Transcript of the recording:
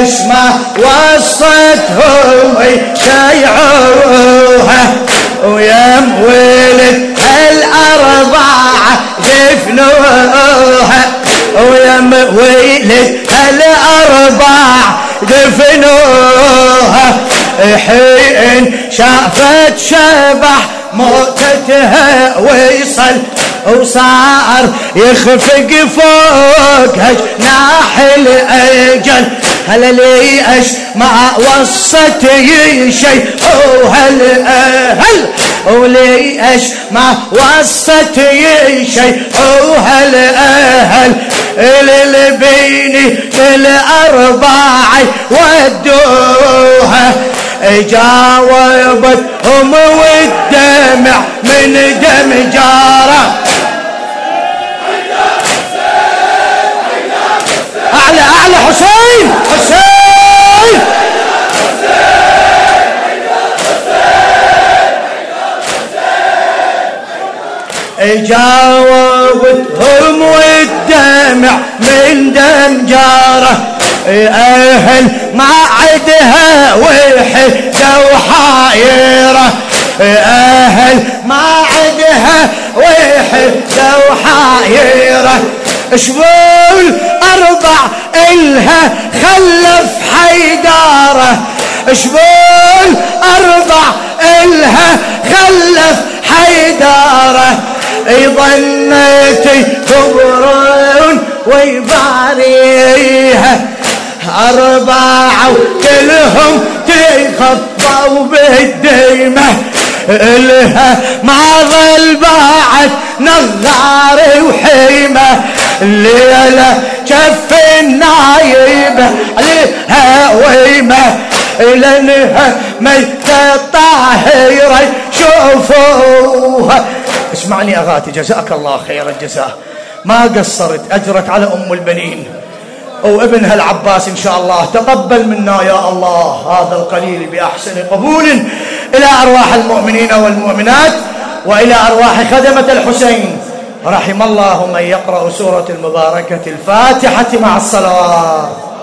ما وصتهم يشيعوها ويم ولد الأربعة دفنوها ويم ولد الأربعة دفنوها حين شافت شبح موتتها ويصل وصار يخفق فوق جناح الأجل هلا ليش ما وصت شيء وهالأهل وليش ما وصت شيء وهالأهل للبيني الأربعة ودوها جاوبتهم والدمع من دم جاره أعلى أعلى حسين حسين جاوبتهم والدمع من دم جاره أهل ما عدها وحدة وحايرة أهل ما عدها وحدة وحايرة شبول أربع إلها خلف حيدارة شبول أربع إلها خلف حيدارة ظنيتي كبرون ويباريها أربعة كلهم تخطوا بالديمة إلها ما ظل بعد نغار وحيمة الليلة شف النايبة عليها ويمة لأنها ميتة طاهرة شوفوها. اسمعني أغاتي جزاك الله خير الجزاء ما قصرت أجرك على أم البنين وابنها العباس إن شاء الله تقبل منا يا الله هذا القليل بأحسن قبول إلى أرواح المؤمنين والمؤمنات وإلى أرواح خدمة الحسين رحم الله من يقرأ سورة المباركة الفاتحة مع الصلوات.